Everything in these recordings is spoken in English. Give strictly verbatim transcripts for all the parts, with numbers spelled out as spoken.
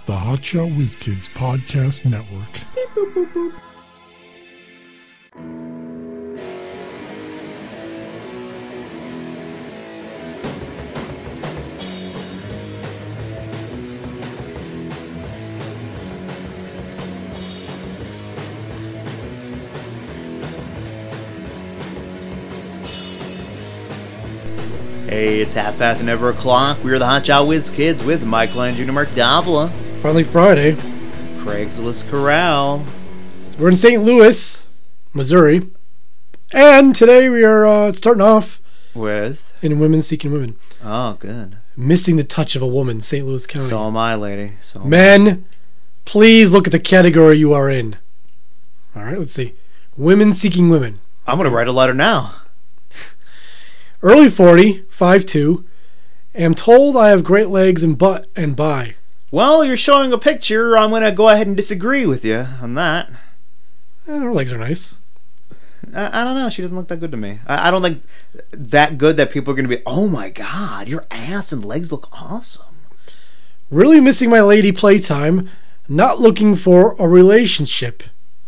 the Hotshot Whiz Kids Podcast Network. Beep, boop, boop, boop. Hey, it's half past and over o'clock. We are the Hotshot Whiz Kids with Michael and Junior Mark Davila. Finally Friday. Craigslist Corral. We're in Saint Louis, Missouri. And today we are uh, starting off With? in Women Seeking Women. Oh, good. Missing the Touch of a Woman, Saint Louis County. So am I, lady. So am Men, please look at the category you are in. All right, let's see. Women Seeking Women. I. I'm going to write a letter now. Early forty, five two. Am told I have great legs and butt and bi. Well, you're showing a picture. I'm going to go ahead and disagree with you on that. Eh, her legs are nice. I, I don't know. She doesn't look that good to me. I, I don't think that good that people are going to be, oh my God, your ass and legs look awesome. Really missing my lady playtime. Not looking for a relationship.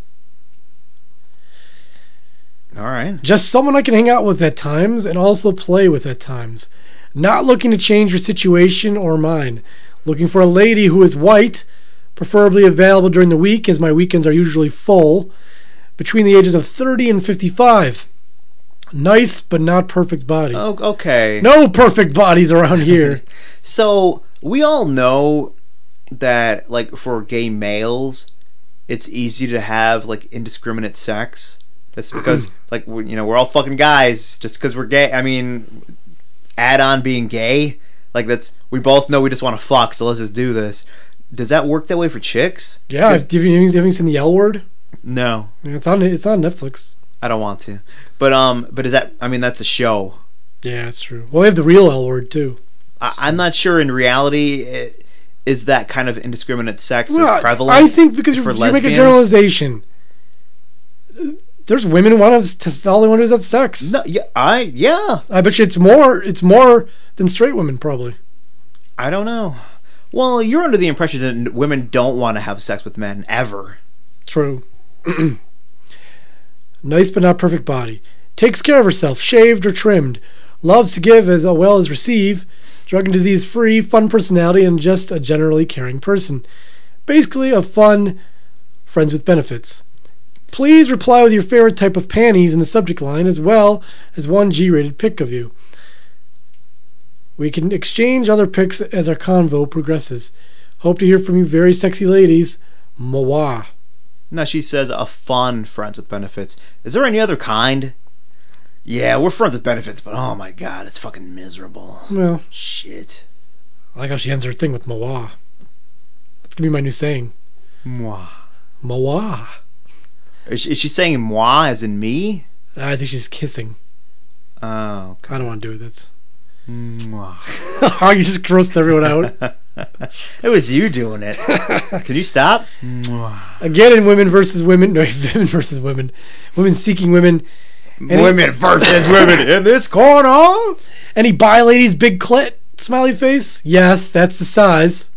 All right. Just someone I can hang out with at times and also play with at times. Not looking to change your situation or mine. Looking for a lady who is white, preferably available during the week as my weekends are usually full. Between the ages of thirty and fifty-five. Nice but not perfect body. Oh, okay. No perfect bodies around here. So, we all know that, like, for gay males, it's easy to have, like, indiscriminate sex. That's because, like, we, you know, we're all fucking guys just because we're gay. I mean, add on being gay. Like, that's, we both know we just want to fuck, so let's just do this. Does that work that way for chicks? Yeah, have you, have you seen The L Word? No. Yeah, it's on it's on Netflix. I don't want to. But, um, but is that, I mean, that's a show. Yeah, that's true. Well, they have the real L Word, too. I, I'm not sure in reality, it, is that kind of indiscriminate sex well, as prevalent I think because for you, you make a lesbians? generalization. There's women who want to, to all they want to do is have sex. No, yeah, I, yeah. I bet you it's more, it's more than straight women, probably. I don't know. Well, you're under the impression that women don't want to have sex with men, ever. True. Nice but not perfect body. Takes care of herself, shaved or trimmed. Loves to give as well as receive. Drug and disease free, fun personality, and just a generally caring person. Basically a fun, friends with benefits. Please reply with your favorite type of panties in the subject line as well as one G-rated pic of you. We can exchange other pics as our convo progresses. Hope to hear from you very sexy ladies. Mwa. Now she says a fun friends with benefits. Is there any other kind? Yeah, we're friends with benefits, but oh my God, it's fucking miserable. Well, shit. I like how she ends her thing with Mwa. That's going to be my new saying. Moi. Mwa. Is she, is she saying moi as in me? I think she's kissing. Oh, okay. I don't want to do it. That's. Moi. Oh, you just grossed everyone out. It was you doing it. Can you stop? Again, in Women versus Women. No, Women versus Women. Women Seeking Women. Any, women versus women in this corner. Any bi ladies big clit? Smiley face? Yes, that's the size.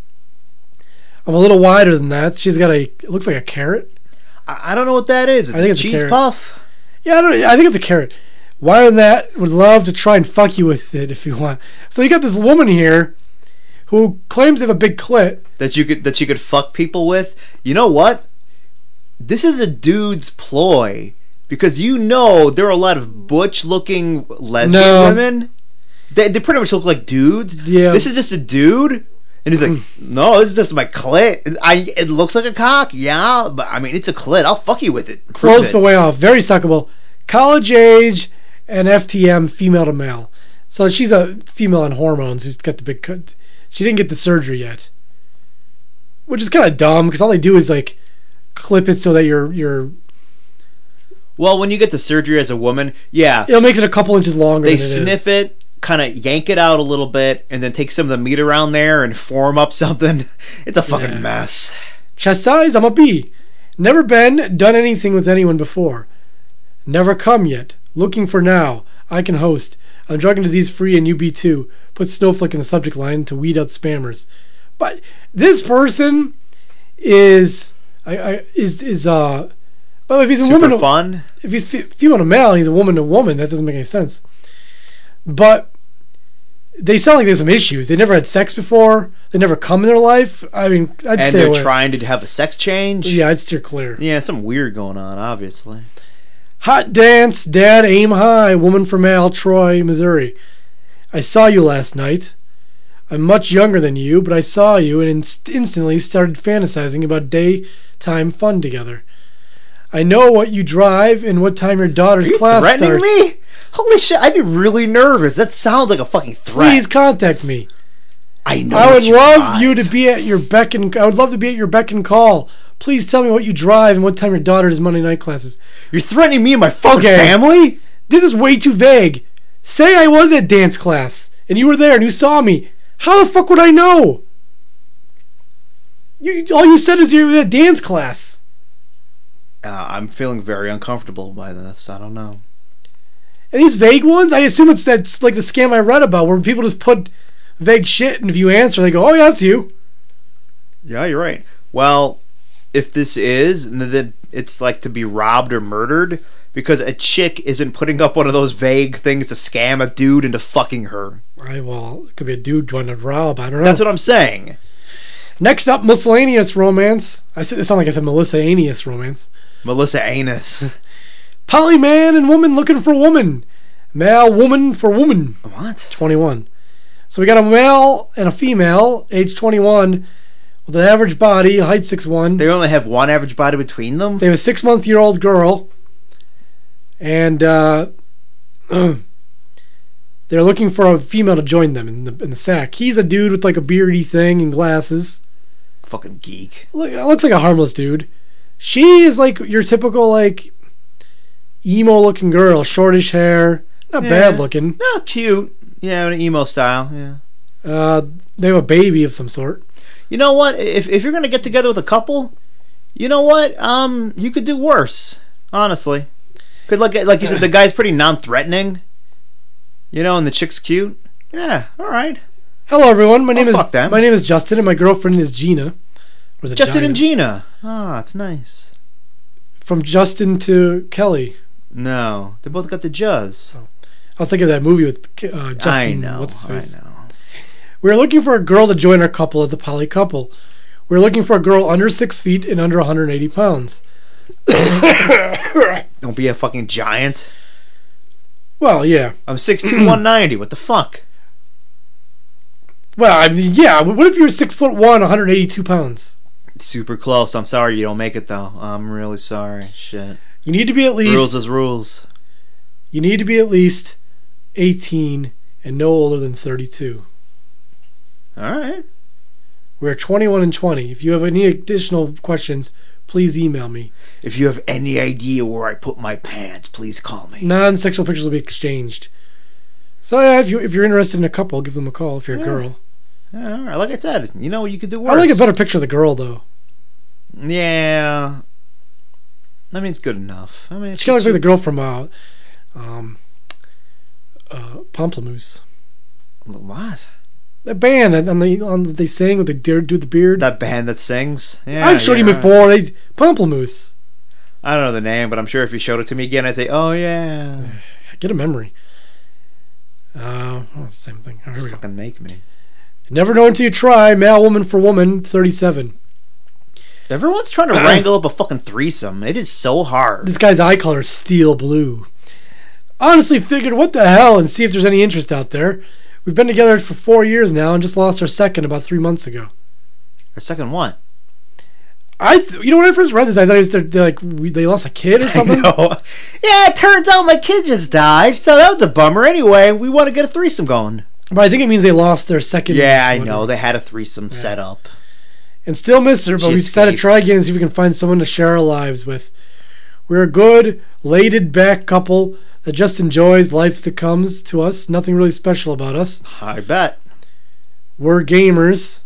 I'm a little wider than that. She's got a, it looks like a carrot. I, I don't know what that is. It's I think a it's a cheese carrot. puff. Yeah, I don't. I think it's a carrot. Wider than that. Would love to try and fuck you with it if you want. So you got this woman here who claims to have a big clit that you could that you could fuck people with. You know what? This is a dude's ploy because you know there are a lot of butch-looking lesbian no. women. They, they pretty much look like dudes. Yeah. This is just a dude. And he's like, no, this is just my clit. I, it looks like a cock, yeah, but I mean, it's a clit. I'll fuck you with it. Prove Close it. but way off. Very suckable. College age and F T M, female to male. So she's a female on hormones who's got the big cut. She didn't get the surgery yet, which is kind of dumb because all they do is like clip it so that you're you're. Well, when you get the surgery as a woman, yeah, It'll make it a couple inches longer. they than it snip is. it, kind of yank it out a little bit, and then take some of the meat around there and form up something. It's a fucking Yeah. mess. Chest size, I'm a B. Never been, done anything with anyone before. Never come yet. Looking for now. I can host. I'm drug and disease free and you be too. Put snowflake in the subject line to weed out spammers. But this person is I, I is is uh. By the way, if he's a Super woman, to, fun. if he's f- female to male, and he's a woman to woman, that doesn't make any sense. But they sound like they have some issues. They never had sex before. They never come in their life. I mean, I'd and stay they're away. trying to have a sex change. Yeah, I'd steer clear. Yeah, something weird going on, obviously. Hot dance, dad, aim high, woman from Al, Troy, Missouri. I saw you last night. I'm much younger than you, but I saw you and inst- instantly started fantasizing about daytime fun together. I know what you drive and what time your daughter's Are you class threatening starts. me? Holy shit, I'd be really nervous. That sounds like a fucking threat. Please contact me. I know. I what would you love drive. you to be at your beck and I would love to be at your beck and call. Please tell me what you drive and what time your daughter's Monday night classes. You're threatening me and my fucking Okay. family? This is way too vague. Say I was at dance class and you were there and you saw me. How the fuck would I know? You, all you said is you were at dance class. Uh, I'm feeling very uncomfortable by this. I don't know. And these vague ones, I assume it's that's like the scam I read about where people just put vague shit and if you answer, they go, oh yeah, that's you. Yeah, you're right. Well, if this is, then it's like to be robbed or murdered because a chick isn't putting up one of those vague things to scam a dude into fucking her. Right, well, it could be a dude trying to rob. I don't know. That's what I'm saying. Next up, miscellaneous romance. I said it sounded like I said Melissa Aeneas romance. Melissa Anus. Poly man and woman looking for woman. Male woman for woman. What? twenty-one. So we got a male and a female, age twenty-one, with an average body, height six foot one. They only have one average body between them? They have a six-month-year-old girl. And uh, they're looking for a female to join them in the in the sack. He's a dude with like a beardy thing and glasses. Fucking geek. Look, looks like a harmless dude. She is like your typical like emo-looking girl, shortish hair, not Yeah. bad looking. No, cute. Yeah, an emo style. Yeah. Uh, they have a baby of some sort. You know what? If if you're gonna get together with a couple, you know what? Um, you could do worse. Honestly, because like like you said, the guy's pretty non-threatening. You know, and the chick's cute. Yeah. All right. Hello, everyone. My Oh, name is fuck them. my name is Justin, and my girlfriend is Gina. Or is it Justin Gina? and Gina. Ah, it's nice. From Justin to Kelly. No, they both got the juzz. I was thinking of that movie with uh, Justin. I know. What's his face? I know. We're looking for a girl to join our couple as a poly couple. We're looking for a girl under six feet and under one hundred eighty pounds. Don't be a fucking giant. Well, yeah. I'm six two, one ninety. What the fuck? Well, I mean, yeah. What if you're six foot one, one hundred eighty-two pounds? Super close. I'm sorry you don't make it though. I'm really sorry. Shit. You need to be at least. Rules is rules. You need to be at least eighteen and no older than thirty-two. All right. We're twenty-one and twenty. If you have any additional questions, please email me. If you have any idea where I put my pants, please call me. Non-sexual pictures will be exchanged. So yeah, if you if you're interested in a couple, give them a call. If you're Yeah. a girl, Yeah, all right. Like I said, you know you could do worse. I like a better picture of the girl though. Yeah. I mean, it's good enough. I mean, it's She kind of looks like the just- girl from uh, um, uh, Pomplamoose. What? That band that on the on they sing with the deer do the beard. That band that sings? Yeah, I've showed you you're right. before. They Pomplamoose. I don't know the name, but I'm sure if you showed it to me again, I'd say, "Oh yeah." Get a memory. Uh, oh, it's the same thing. Oh, here we go. Fucking make me. Never know until you try. Male, woman for woman, thirty-seven. Everyone's trying to wrangle up a fucking threesome. It is so hard. This guy's eye color is steel blue. Honestly, figured what the hell and see if there's any interest out there. We've been together for four years now and just lost our second about three months ago. Or second one. I, th- you know, when I first read this, I thought it was they're, they're like we, they lost a kid or something. I know. Yeah, it turns out my kid just died, so that was a bummer. Anyway, we want to get a threesome going. But I think it means they lost their second. Yeah, I whatever. know. They had a threesome set up. And still miss her, but She we decided to escaped. try again and see if we can find someone to share our lives with. We're a good, laid back couple that just enjoys life that comes to us. Nothing really special about us. I bet. We're gamers.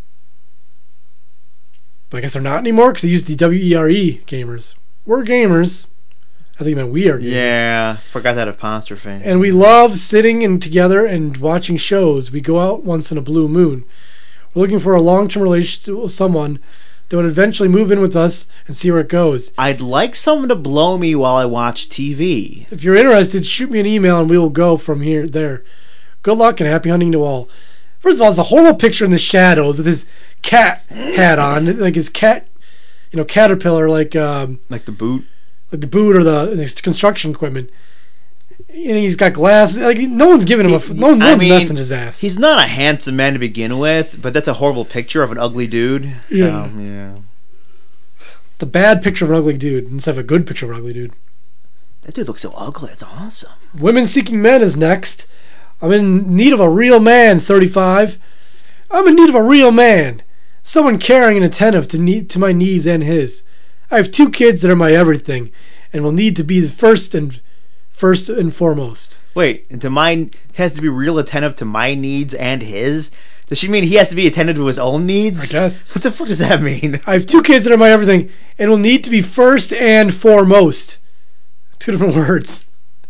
But I guess they're not anymore because they used the W E R E gamers. We're gamers. I think you meant we are gamers. Yeah, forgot that apostrophe. And we love sitting and together and watching shows. We go out once in a blue moon. We're looking for a long-term relationship with someone that would eventually move in with us and see where it goes. I'd like someone to blow me while I watch T V. If you're interested, shoot me an email and we will go from here there. Good luck and happy hunting to all. First of all, it's a horrible picture in the shadows with his cat hat on, like his cat, you know, caterpillar, like um, Like the boot. like the boot or the, the construction equipment. And he's got glasses. Like no one's giving him a He- no, no I one's mean, messing his ass. He's not a handsome man to begin with, but that's a horrible picture of an ugly dude. So, Yeah. yeah. It's a bad picture of an ugly dude instead of a good picture of an ugly dude. That dude looks so ugly. It's awesome. Women Seeking Men is next. I'm in need of a real man, thirty-five. I'm in need of a real man. Someone caring and attentive to need, to my needs and his. I have two kids that are my everything and will need to be the first and first and foremost. Wait, and to mine has to be real attentive to my needs and his? Does she mean he has to be attentive to his own needs? I guess. What the fuck does that mean? I have two kids that are my everything and will need to be first and foremost. Two different words.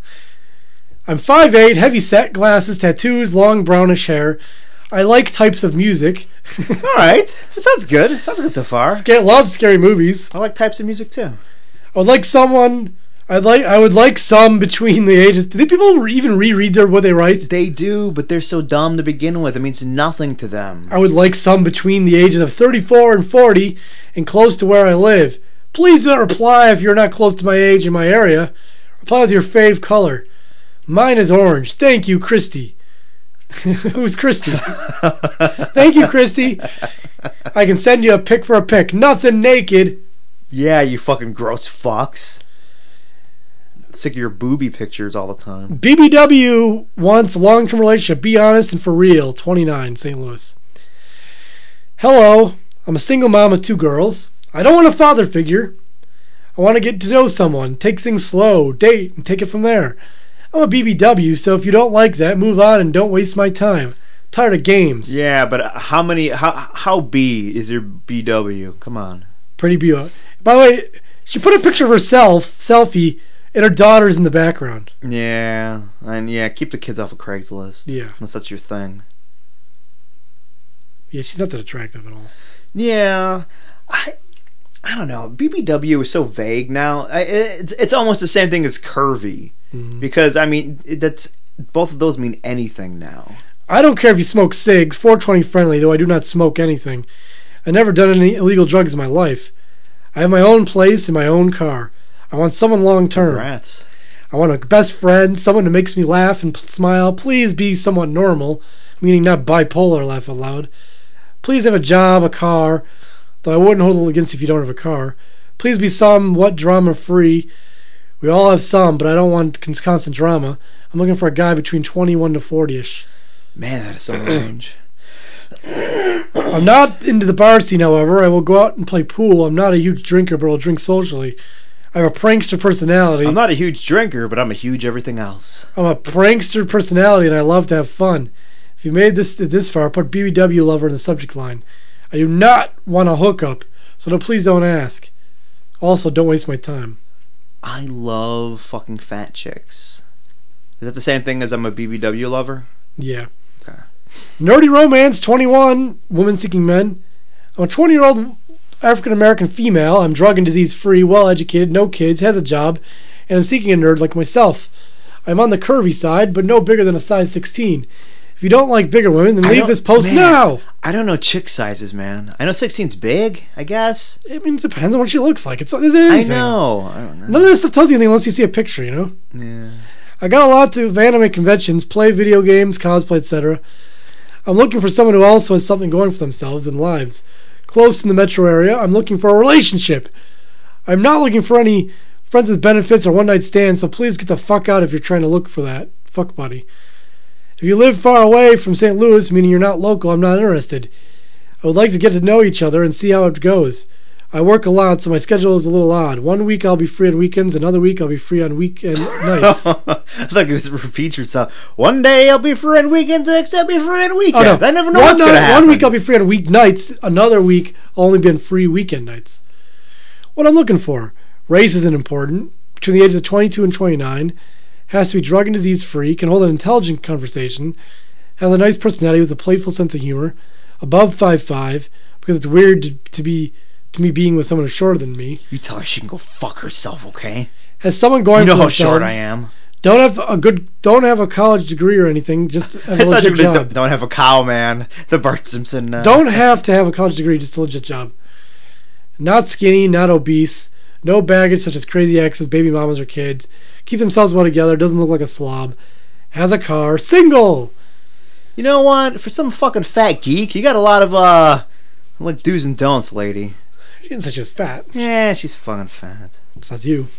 I'm five eight, heavy set, glasses, tattoos, long brownish hair. I like types of music. All right. That sounds good. Sounds good so far. Sca- love scary movies. I like types of music too. I would like someone. I'd like. I would like some between the ages. Do these people even reread their what they write? They do, but they're so dumb to begin with. It means nothing to them. I would like some between the ages of thirty-four and forty, and close to where I live. Please do not reply if you're not close to my age in my area. Reply with your fave color. Mine is orange. Thank you, Christy. Who's Christy? Thank you, Christy. I can send you a pic for a pic. Nothing naked. Yeah, you fucking gross fucks. Sick of your booby pictures all the time. B B W wants a long-term relationship. Be honest and for real. twenty-nine, Saint Louis. Hello. I'm a single mom of two girls. I don't want a father figure. I want to get to know someone, take things slow, date, and take it from there. I'm a B B W, so if you don't like that, move on and don't waste my time. Tired of games. Yeah, but how many? How how B is your B W? Come on. Pretty beautiful. By the way, she put a picture of herself, selfie, and her daughter's in the background. Yeah, and yeah, keep the kids off of Craigslist. Yeah. Unless that's your thing. Yeah, she's not that attractive at all. Yeah, I I don't know. B B W is so vague now. I, it's it's almost the same thing as curvy, Mhm. because I mean it- that's both of those mean anything now. I don't care if you smoke cigs, four twenty friendly, though I do not smoke anything. I've never done any illegal drugs in my life. I have my own place and my own car. I want someone long term. Rats. I want a best friend, someone who makes me laugh and p- smile. Please be somewhat normal, meaning not bipolar, laugh out loud. Please have a job, a car, though I wouldn't hold it against you if you don't have a car. Please be somewhat drama free. We all have some, but I don't want con- constant drama. I'm looking for a guy between twenty-one to forty-ish. Man, that is so range. I'm not into the bar scene, however. I will go out and play pool. I'm not a huge drinker, but I'll drink socially. I have a prankster personality. I'm not a huge drinker, but I'm a huge everything else. I'm a prankster personality, and I love to have fun. If you made this this far, put B B W lover in the subject line. I do not want a hookup, so no, please don't ask. Also, don't waste my time. I love fucking fat chicks. Is that the same thing as I'm a B B W lover? Yeah. Okay. Nerdy romance, twenty-one, woman seeking men. I'm a twenty-year-old African-American female. I'm drug and disease-free, well-educated, no kids, has a job, and I'm seeking a nerd like myself. I'm on the curvy side, but no bigger than a size sixteen. If you don't like bigger women, then I leave don't- this post man, now. I don't know chick sizes, man. I know sixteen's big, I guess. I mean, it depends on what she looks like. It's, it's I anything. know. I don't know. None of this stuff tells you anything unless you see a picture, you know? Yeah. I got a lot of anime conventions, play video games, cosplay, et cetera. I'm looking for someone who also has something going for themselves and lives. Close in the metro area, I'm looking for a relationship. I'm not looking for any friends with benefits or one-night stands, so please get the fuck out if you're trying to look for that. Fuck buddy. If you live far away from Saint Louis, meaning you're not local, I'm not interested. I would like to get to know each other and see how it goes. I work a lot, so my schedule is a little odd. One week I'll be free on weekends, another week I'll be free on weekend nights. I thought you just repeat yourself. One day I'll be free on weekends, next I'll be free on weekends. I never know one what's going to night- happen. One week I'll be free on weeknights, another week I'll only be on free weekend nights. What I'm looking for. Race isn't important. Between the ages of twenty-two and twenty-nine. Has to be drug and disease free. Can hold an intelligent conversation. Has a nice personality with a playful sense of humor. above five five, because it's weird to, to be to me being with someone who's shorter than me. You tell her she can go fuck herself, okay? Has someone going You know for how themselves. short I am. Don't have a good. Don't have a college degree or anything. Just have a I thought you legit were job. don't, don't have a cow, man. The Bart Simpson. Uh, Don't have to have a college degree. Just a legit job. Not skinny. Not obese. No baggage such as crazy exes, baby mamas, or kids. Keep themselves well together. Doesn't look like a slob. Has a car. Single. You know what? For some fucking fat geek, you got a lot of uh, like do's and don'ts, lady. She didn't say she was fat. Yeah, she's fucking fat. So that's you.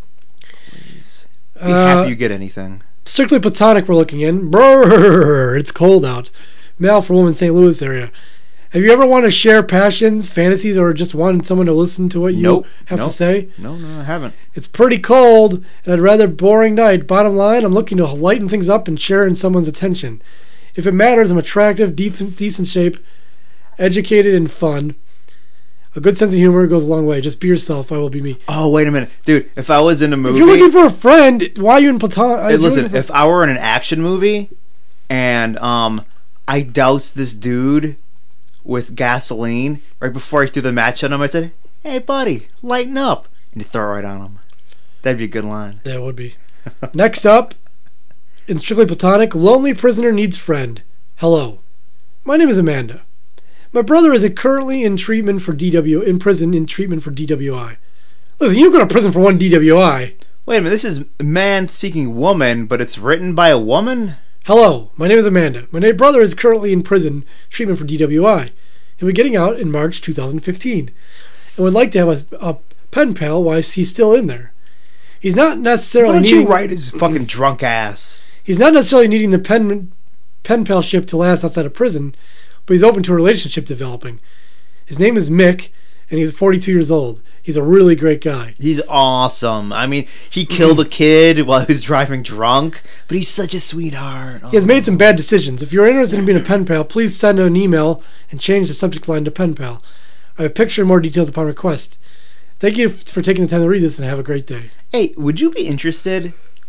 Please. Be Uh, happy you get anything. Strictly platonic we're looking in. Brrr, it's cold out. Male for woman, Saint Louis area. Have you ever wanted to share passions, fantasies, or just wanted someone to listen to what you Nope. have Nope. to say? No, no, I haven't. It's pretty cold, and I'd rather boring night. Bottom line, I'm looking to lighten things up and share in someone's attention. If it matters, I'm attractive, decent, decent shape, educated, and fun. A good sense of humor goes a long way. Just be yourself. I will be me. Oh, wait a minute. Dude, if I was in a movie... If you're looking for a friend, why are you in Platon? Hey, listen, if I were in an action movie and um, I doused this dude with gasoline right before I threw the match on him, I said, hey, buddy, lighten up. And you throw it right on him. That'd be a good line. That would be. Next up, in Strictly Platonic, lonely prisoner needs friend. Hello. My name is Amanda. My brother is currently in treatment for D W in prison in treatment for D W I. Listen, you don't go to prison for one D W I. Wait a minute, this is Man Seeking Woman, but it's written by a woman? Hello, my name is Amanda. My na- brother is currently in prison treatment for D W I. He'll be getting out in March twenty fifteen, and would like to have a, a pen pal while he's still in there. He's not necessarily Why don't needing, you write his fucking drunk ass? He's not necessarily needing the pen pen palship to last outside of prison, but he's open to a relationship developing. His name is Mick, and he's forty-two years old. He's a really great guy. He's awesome. I mean, he killed a kid while he was driving drunk, but he's such a sweetheart. He has made some bad decisions. If you're interested in being a pen pal, please send an email and change the subject line to pen pal. I have a picture and more details upon request. Thank you for taking the time to read this, and have a great day. Hey, would you be interested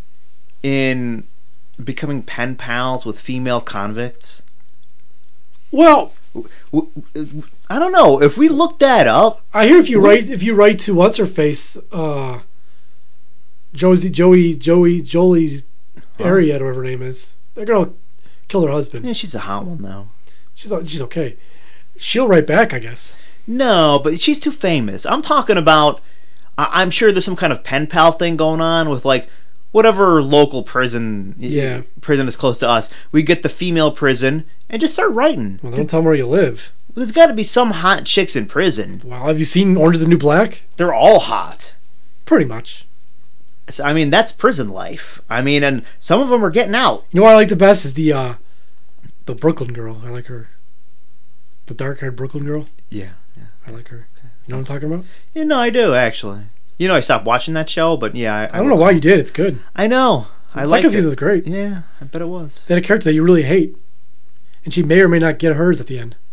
in becoming pen pals with female convicts? Well, I don't know. If we look that up, I hear if you write if you write to what's her face, uh, Josie, Joey, Joey, Jolie, Ariette, or whatever her name is. That girl killed her husband. yeah, she's a hot one though. She's she's okay. She'll write back, I guess. No, but she's too famous. I'm talking about. I- I'm sure there's some kind of pen pal thing going on with like whatever local prison. Yeah. Prison is close to us. We get the female prison and just start writing. Well, don't tell them where you live. There's got to be some hot chicks in prison. Well, have you seen Orange is the New Black? They're all hot. Pretty much. So, I mean, that's prison life. I mean, and some of them are getting out. You know what I like the best is the uh, the Brooklyn girl. I like her. The dark-haired Brooklyn girl. Yeah, yeah. I like her. You know what I'm talking about? Yeah, no, I do actually. You know, I stopped watching that show, but yeah, I, I don't know why you did. It's good. I know. I The like second it. season is great. Yeah, I bet it was. They had a character that you really hate, and she may or may not get hers at the end.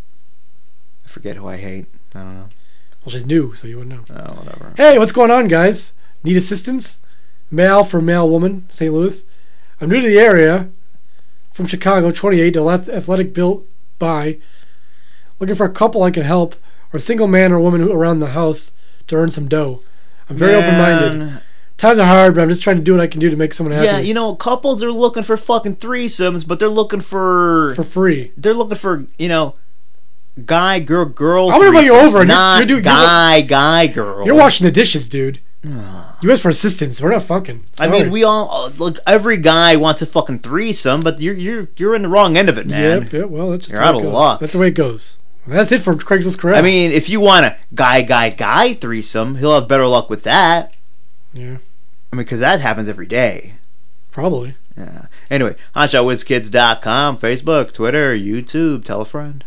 I forget who I hate. I don't know. Well, she's new, so you wouldn't know. Oh, whatever. Hey, what's going on, guys? Need assistance? Male for male woman, Saint Louis. I'm new to the area. From Chicago, twenty-eight, athletic built by. Looking for a couple I can help, or a single man or woman who around the house to earn some dough. I'm very Man. open-minded. Times are hard, but I'm just trying to do what I can do to make someone happy. Yeah, you know, couples are looking for fucking threesomes, but they're looking for, for free. They're looking for, you know, guy, girl, girl. I'm gonna invite you threesomes, over and you're- not you're doing- guy, guy, girl. You're washing the dishes, dude. You asked for assistance. We're not fucking. I Sorry. mean, we all uh, look. Every guy wants a fucking threesome, but you're you're you're in the wrong end of it, man. Yep, yep. Well, that's just You're how out it of goes. luck. That's the way it goes. That's it for Craigslist Corral. I mean, if you want a guy, guy, guy threesome, he'll have better luck with that. yeah, I mean, because that happens every day. probably. Yeah. Anyway, hotshot whiz kids dot com, Facebook, Twitter, YouTube. Tell a friend.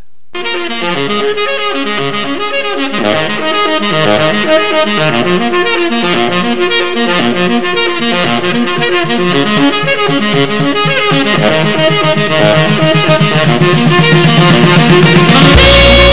Thank you.